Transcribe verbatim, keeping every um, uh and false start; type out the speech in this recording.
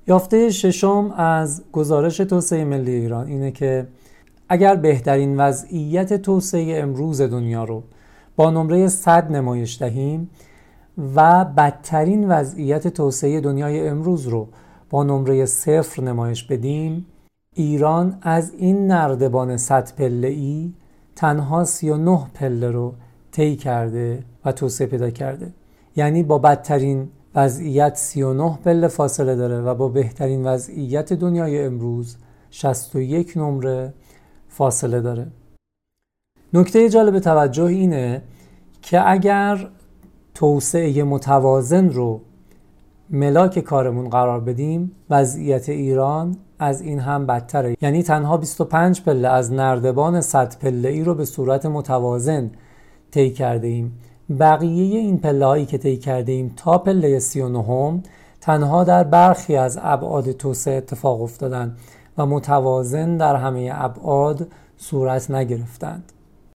یافته ششم از گزارش توسعه ملی ایران اینه که اگر بهترین وضعیت توسعه امروز دنیا رو با نمره صد نمایش دهیم و بدترین وضعیت توسعه دنیای امروز رو با نمره صفر نمایش بدیم، ایران از این نردبان صد پله‌ای تنها سی و نه پله رو طی کرده و توسعه پیدا کرده. یعنی با بدترین وضعیت سی و نه پله فاصله داره و با بهترین وضعیت دنیای امروز شصت و یک نمره فاصله داره. نکته جالب توجه اینه که اگر توسعه متوازن رو ملاک کارمون قرار بدیم، وضعیت ایران از این هم بدتره. یعنی تنها بیست و پنج پله از نردبان صد پله‌ای رو به صورت متوازن طی کرده ایم. بقیه این پله هایی که طی کرده ایم تا پله سی و نهم تنها در برخی از ابعاد توسعه اتفاق افتادند و متوازن در همه ابعاد صورت نگرفتند.